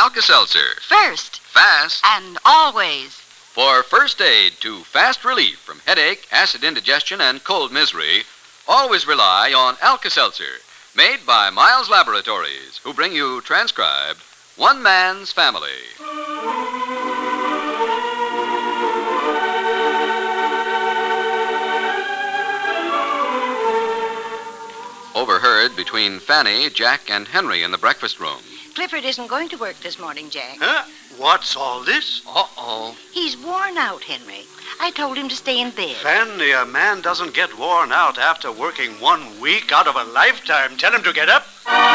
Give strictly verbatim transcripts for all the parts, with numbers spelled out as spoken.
Alka-Seltzer. First. Fast. And always. For first aid to fast relief from headache, acid indigestion, and cold misery, always rely on Alka-Seltzer, made by Miles Laboratories, who bring you transcribed One Man's Family. Overheard between Fanny, Jack, and Henry in the breakfast room. Clifford isn't going to work this morning, Jack. Huh? What's all this? Uh-oh. He's worn out, Henry. I told him to stay in bed. Fanny, a man doesn't get worn out after working one week out of a lifetime. Tell him to get up.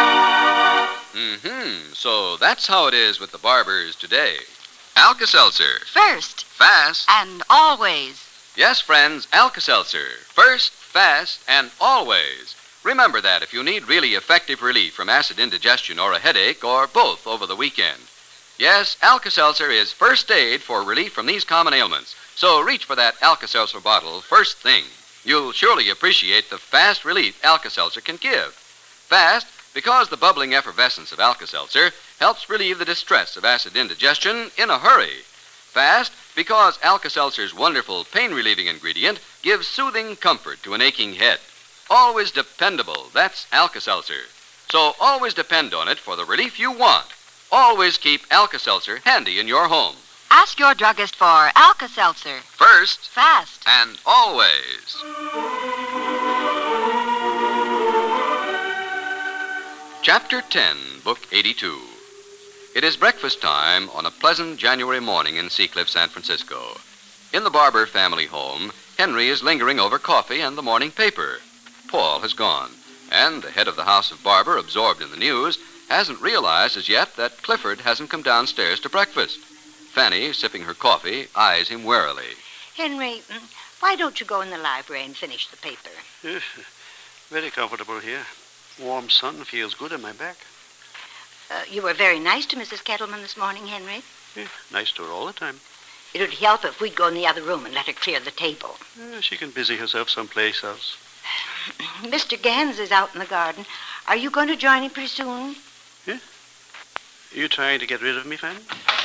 Mm-hmm. So that's how it is with the barbers today. Alka-Seltzer. First. Fast. And always. Yes, friends, Alka-Seltzer. First, fast, and always. Remember that if you need really effective relief from acid indigestion or a headache or both over the weekend. Yes, Alka-Seltzer is first aid for relief from these common ailments. So reach for that Alka-Seltzer bottle first thing. You'll surely appreciate the fast relief Alka-Seltzer can give. Fast, because the bubbling effervescence of Alka-Seltzer helps relieve the distress of acid indigestion in a hurry. Fast, because Alka-Seltzer's wonderful pain-relieving ingredient gives soothing comfort to an aching head. Always dependable, that's Alka-Seltzer. So always depend on it for the relief you want. Always keep Alka-Seltzer handy in your home. Ask your druggist for Alka-Seltzer. First. Fast. And always. Chapter ten, Book eighty-two. It is breakfast time on a pleasant January morning in Seacliff, San Francisco. In the Barber family home, Henry is lingering over coffee and the morning paper. Paul has gone, and the head of the house of Barber, absorbed in the news, hasn't realized as yet that Clifford hasn't come downstairs to breakfast. Fanny, sipping her coffee, eyes him warily. Henry, why don't you go in the library and finish the paper? Yes, very comfortable here. Warm sun feels good on my back. Uh, you were very nice to Missus Kettleman this morning, Henry. Yeah, nice to her all the time. It would help if we'd go in the other room and let her clear the table. Yeah, she can busy herself someplace else. Mister Gans is out in the garden. Are you going to join him pretty soon? Yeah? Are you trying to get rid of me, Fanny?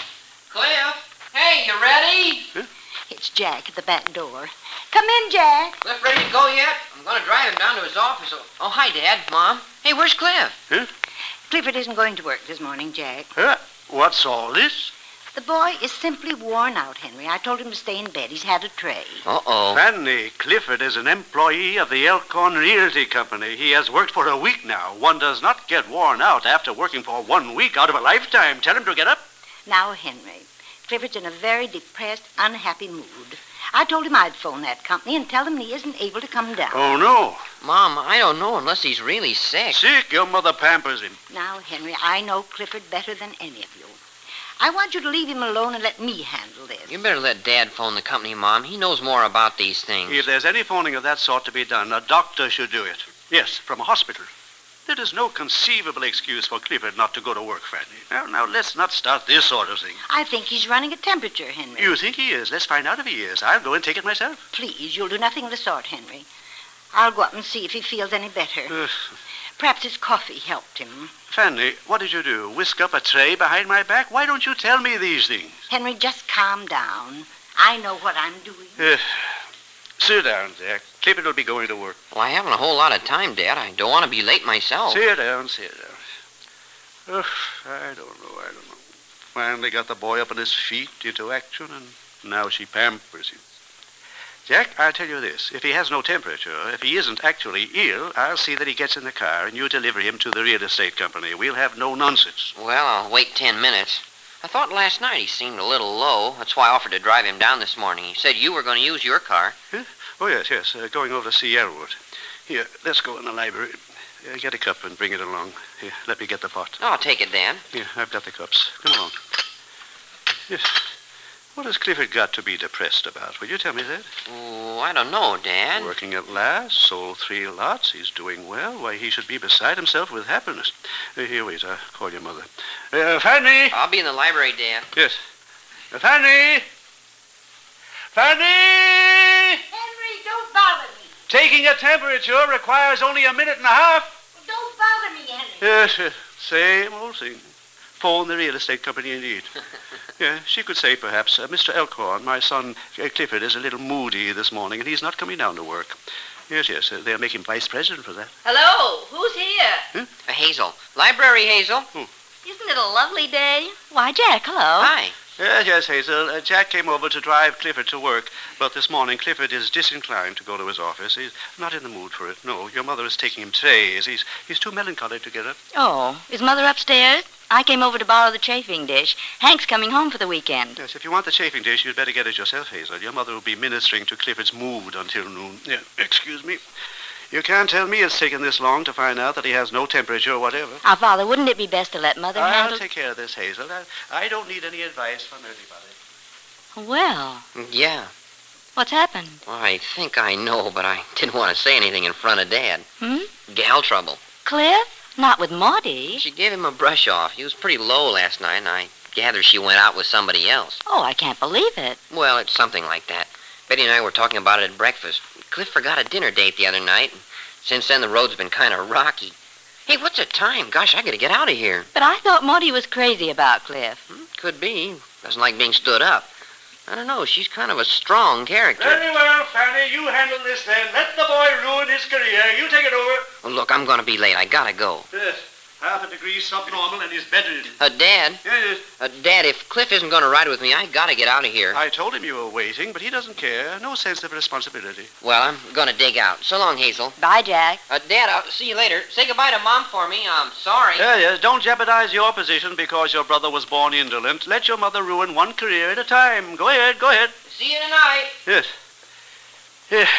Cliff, hey, you ready? Huh? It's Jack at the back door. Come in, Jack. Cliff ready to go yet? I'm going to drive him down to his office. Oh, hi, Dad, Mom. Hey, where's Cliff? Huh? Clifford isn't going to work this morning, Jack. Huh? What's all this? The boy is simply worn out, Henry. I told him to stay in bed. He's had a tray. Uh-oh. Fanny, Clifford is an employee of the Elkhorn Realty Company. He has worked for a week now. One does not get worn out after working for one week out of a lifetime. Tell him to get up. Now, Henry, Clifford's in a very depressed, unhappy mood. I told him I'd phone that company and tell him he isn't able to come down. Oh, no. Mom, I don't know unless he's really sick. Sick? Your mother pampers him. Now, Henry, I know Clifford better than any of you. I want you to leave him alone and let me handle this. You better let Dad phone the company, Mom. He knows more about these things. If there's any phoning of that sort to be done, a doctor should do it. Yes, from a hospital. There is no conceivable excuse for Clifford not to go to work, Fanny. Now, now, let's not start this sort of thing. I think he's running a temperature, Henry. You think he is? Let's find out if he is. I'll go and take it myself. Please, you'll do nothing of the sort, Henry. I'll go up and see if he feels any better. Uh, Perhaps his coffee helped him. Fanny, what did you do? Whisk up a tray behind my back? Why don't you tell me these things? Henry, just calm down. I know what I'm doing. Uh, sit down, Jack. Clifford will be going to work. Well, I haven't a whole lot of time, Dad. I don't want to be late myself. Sit down, sit down. Ugh, I don't know, I don't know. Finally got the boy up on his feet into action, and now she pampers him. Jack, I'll tell you this. If he has no temperature, if he isn't actually ill, I'll see that he gets in the car and you deliver him to the real estate company. We'll have no nonsense. Well, I'll wait ten minutes. I thought last night he seemed a little low. That's why I offered to drive him down this morning. He said you were going to use your car. Huh? Oh, yes, yes. Uh, going over to see Elwood. Here, let's go in the library. Uh, get a cup and bring it along. Here, let me get the pot. Oh, I'll take it, Dad. Here, I've got the cups. Come along. Yes. What has Clifford got to be depressed about? Will you tell me that? Oh, I don't know, Dad. Working at last, sold three lots. He's doing well. Why, he should be beside himself with happiness. Uh, here, wait. I'll call your mother. Uh, Fanny! I'll be in the library, Dad. Yes. Uh, Fanny! Fanny! Henry, don't bother me. Taking a temperature requires only a minute and a half. Don't bother me, Henry. Yes, yes. Same old thing. Phone the real estate company, indeed. Yeah, she could say, perhaps, uh, Mister Elkhorn, my son uh, Clifford is a little moody this morning, and he's not coming down to work. Yes, yes, uh, they'll make him vice president for that. Hello, who's here? Uh, Hazel. Library, Hazel. Isn't it a lovely day? Why, Jack, hello. Hi. Yes, yes, Hazel. Uh, Jack came over to drive Clifford to work, but this morning Clifford is disinclined to go to his office. He's not in the mood for it. No, your mother is taking him trays. He's he's too melancholy to get up. Oh, is Mother upstairs? I came over to borrow the chafing dish. Hank's coming home for the weekend. Yes, if you want the chafing dish, you'd better get it yourself, Hazel. Your mother will be ministering to Clifford's mood until noon. Yeah, excuse me. You can't tell me it's taken this long to find out that he has no temperature or whatever. Now, Father, wouldn't it be best to let Mother I'll handle... take care of this, Hazel. I, I don't need any advice from anybody. Well, Yeah. what's happened? Well, I think I know, but I didn't want to say anything in front of Dad. Hmm? Gal trouble. Cliff? Not with Maudie. She gave him a brush off. He was pretty low last night, and I gather she went out with somebody else. Oh, I can't believe it. Well, it's something like that. Betty and I were talking about it at breakfast. Cliff forgot a dinner date the other night, and since then the road's been kind of rocky. Hey, what's the time? Gosh, I gotta get out of here. But I thought Maudie was crazy about Cliff. Hmm? Could be. Doesn't like being stood up. I don't know. She's kind of a strong character. Very well, Fanny. You handle this then. Let the boy ruin his career. You take it over. Oh, look, I'm gonna be late. I gotta go. Yes. Half a degree subnormal and he's bedridden. Uh, Dad? Yes, Uh, Dad, if Cliff isn't gonna ride with me, I gotta get out of here. I told him you were waiting, but he doesn't care. No sense of responsibility. Well, I'm gonna dig out. So long, Hazel. Bye, Jack. Uh, Dad, I'll see you later. Say goodbye to Mom for me. I'm sorry. Yes, yes. Don't jeopardize your position because your brother was born indolent. Let your mother ruin one career at a time. Go ahead, go ahead. See you tonight. Yes. Yeah.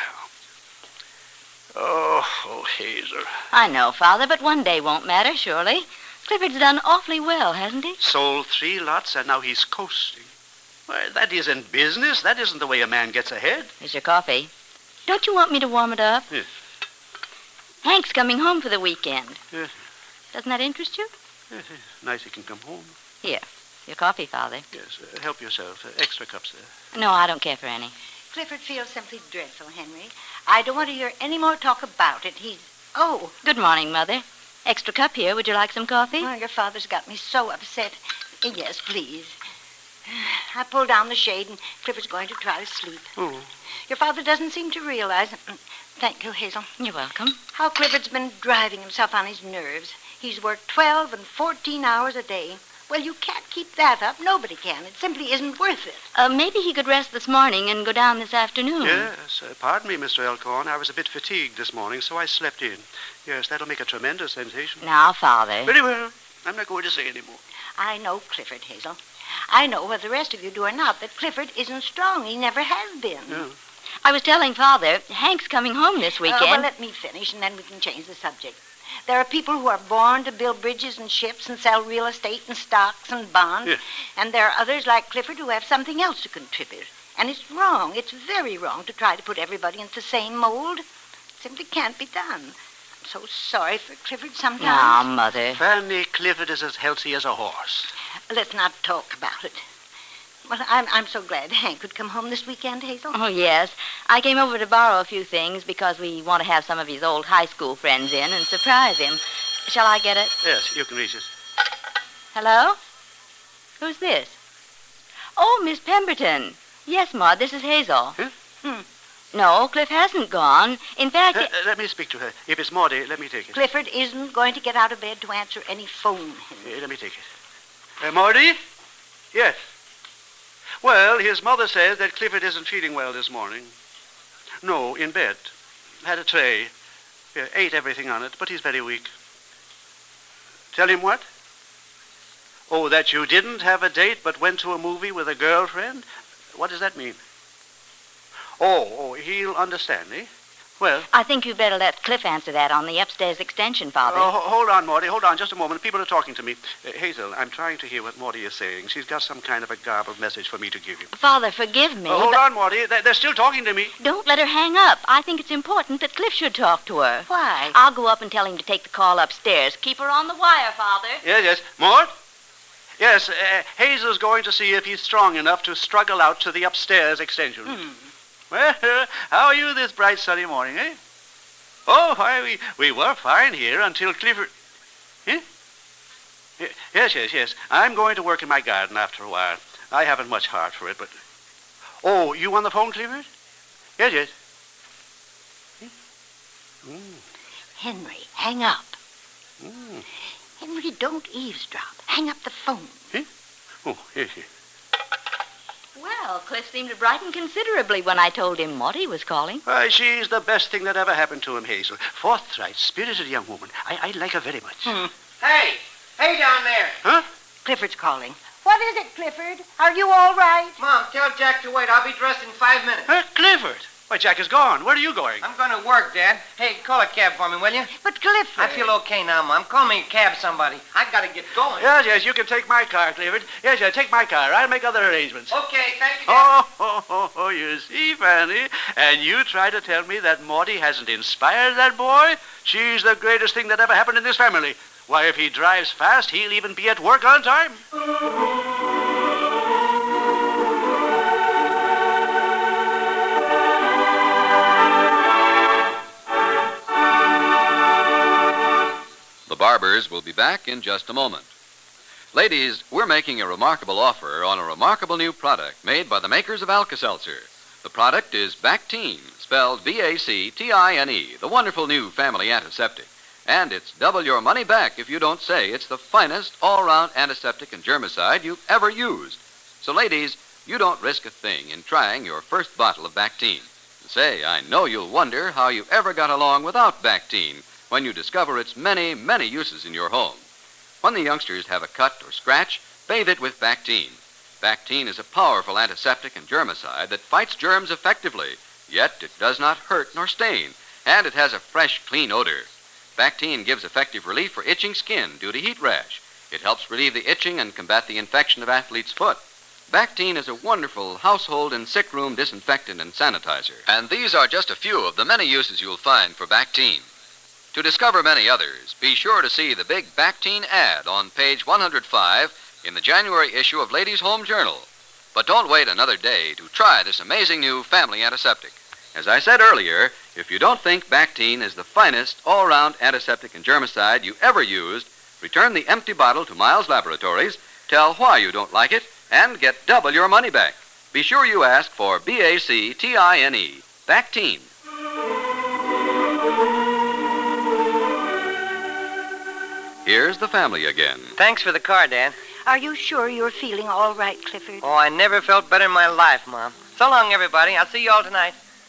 Oh, oh, Hazel. I know, Father, but one day won't matter, surely. Clifford's done awfully well, hasn't he? Sold three lots and now he's coasting. Why, that isn't business. That isn't the way a man gets ahead. Here's your coffee. Don't you want me to warm it up? Yes. Hank's coming home for the weekend. Yes. Doesn't that interest you? Yes, yes. Nice he can come home. Here, your coffee, Father. Yes, uh, help yourself. Uh, extra cups there. No, I don't care for any. Clifford feels simply dreadful, Henry. I don't want to hear any more talk about it. He's... Oh, Good morning, Mother. Extra cup here. Would you like some coffee? well, your father's got me so upset. Yes, please. I pulled down the shade, and Clifford's going to try to sleep. Oh. Your father doesn't seem to realize... Thank you, Hazel. You're welcome. How Clifford's been driving himself on his nerves. He's worked twelve and fourteen hours a day. Well, you can't keep that up. Nobody can. It simply isn't worth it. Uh, maybe he could rest this morning and go down this afternoon. Yes, uh, pardon me, Mister Elkhorn. I was a bit fatigued this morning, so I slept in. Yes, that'll make a tremendous sensation. Now, Father. Very well. I'm not going to say any more. I know Clifford, Hazel. I know, whether the rest of you do or not, that Clifford isn't strong. He never has been. Yeah. I was telling Father, Hank's coming home this weekend. Uh, well, let me finish, and then we can change the subject. There are people who are born to build bridges and ships and sell real estate and stocks and bonds. Yeah. And there are others like Clifford who have something else to contribute. And it's wrong. It's very wrong to try to put everybody into the same mold. It simply can't be done. I'm so sorry for Clifford sometimes. Now, Mother. Fanny, Clifford is as healthy as a horse. Let's not talk about it. Well, I'm, I'm so glad Hank could come home this weekend, Hazel. Oh, yes. I came over to borrow a few things because we want to have some of his old high school friends in and surprise him. Shall I get it? Yes, you can reach it. Hello? Who's this? Oh, Miss Pemberton. Yes, Maud, this is Hazel. Huh? Hmm. No, Cliff hasn't gone. In fact... Uh, uh, let me speak to her. If it's Maudie, let me take it. Clifford isn't going to get out of bed to answer any phone, Henry. Uh, let me take it. Uh, Maudie? Yes. Well, his mother says that Clifford isn't feeling well this morning. No, in bed. Had a tray. Yeah, ate everything on it, but he's very weak. Tell him what? Oh, that you didn't have a date but went to a movie with a girlfriend? What does that mean? Oh, oh, he'll understand, eh? Well... I think you'd better let Cliff answer that on the upstairs extension, Father. Oh, ho- hold on, Maudie. Hold on just a moment. People are talking to me. Uh, Hazel, I'm trying to hear what Maudie is saying. She's got some kind of a garbled message for me to give you. Father, forgive me, Oh, hold but on, Maudie. They're, they're still talking to me. don't let her hang up. I think it's important that Cliff should talk to her. Why? I'll go up and tell him to take the call upstairs. Keep her on the wire, Father. Yes, yes. Maud? Yes, uh, Hazel's going to see if he's strong enough to struggle out to the upstairs extension. Hmm. Well, uh, how are you this bright sunny morning, eh? Oh, why, we, we were fine here until Clifford... Eh? Y- Yes, yes, yes. I'm going to work in my garden after a while. I haven't much heart for it, but... Oh, you on the phone, Clifford? Yes, yes. Mm. Henry, hang up. Mm. Henry, don't eavesdrop. Hang up the phone. Oh, yes, yes. Well, Cliff seemed to brighten considerably when I told him Maudie was calling. Why, she's the best thing that ever happened to him, Hazel. Forthright, spirited young woman. I, I like her very much. Hmm. Hey! Hey down there! Huh? Clifford's calling. What is it, Clifford? Are you all right? Mom, tell Jack to wait. I'll be dressed in five minutes. Huh? Clifford? Why, Jack is gone. Where are you going? I'm going to work, Dad. Hey, call a cab for me, will you? But Clifford... I feel okay now, Mom. Call me a cab, somebody. I got to get going. Yes, yes, you can take my car, Clifford. Yes, yes, take my car. I'll make other arrangements. Okay, thank you, Dad. Oh, oh, oh, oh, you see, Fanny? And you try to tell me that Maudie hasn't inspired that boy? She's the greatest thing that ever happened in this family. Why, if he drives fast, he'll even be at work on time. The Barbers will be back in just a moment. Ladies, we're making a remarkable offer on a remarkable new product made by the makers of Alka-Seltzer. The product is Bactine, spelled B A C T I N E, the wonderful new family antiseptic. And it's double your money back if you don't say it's the finest all-round antiseptic and germicide you've ever used. So, ladies, you don't risk a thing in trying your first bottle of Bactine. Say, I know you'll wonder how you ever got along without Bactine when you discover its many, many uses in your home. When the youngsters have a cut or scratch, bathe it with Bactine. Bactine is a powerful antiseptic and germicide that fights germs effectively, yet it does not hurt nor stain, and it has a fresh, clean odor. Bactine gives effective relief for itching skin due to heat rash. It helps relieve the itching and combat the infection of athlete's foot. Bactine is a wonderful household and sick room disinfectant and sanitizer. And these are just a few of the many uses you'll find for Bactine. To discover many others, be sure to see the big Bactine ad on page one hundred five in the January issue of Ladies' Home Journal. But don't wait another day to try this amazing new family antiseptic. As I said earlier, if you don't think Bactine is the finest all-round antiseptic and germicide you ever used, return the empty bottle to Miles Laboratories, tell why you don't like it, and get double your money back. Be sure you ask for B A C T I N E, Bactine. Here's the family again. Thanks for the car, Dad. Are you sure you're feeling all right, Clifford? Oh, I never felt better in my life, Mom. So long, everybody. I'll see you all tonight.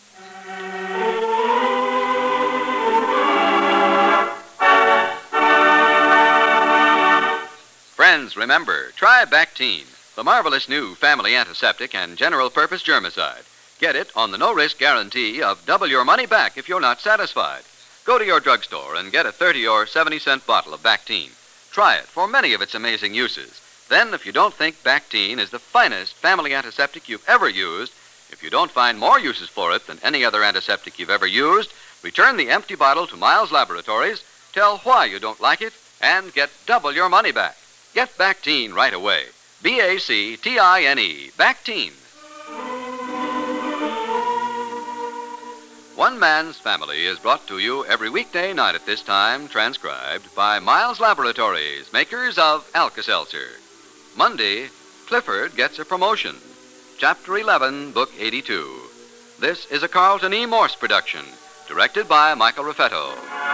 Friends, remember, try Bactine, the marvelous new family antiseptic and general-purpose germicide. Get it on the no-risk guarantee of double your money back if you're not satisfied. Go to your drugstore and get a thirty or seventy cent bottle of Bactine. Try it for many of its amazing uses. Then, if you don't think Bactine is the finest family antiseptic you've ever used, if you don't find more uses for it than any other antiseptic you've ever used, return the empty bottle to Miles Laboratories, tell why you don't like it, and get double your money back. Get Bactine right away. B A C T I N E, Bactine. One Man's Family is brought to you every weekday night at this time, transcribed by Miles Laboratories, makers of Alka-Seltzer. Monday, Clifford gets a promotion. Chapter eleven, Book eighty-two. This is a Carlton E. Morse production, directed by Michael Raffetto.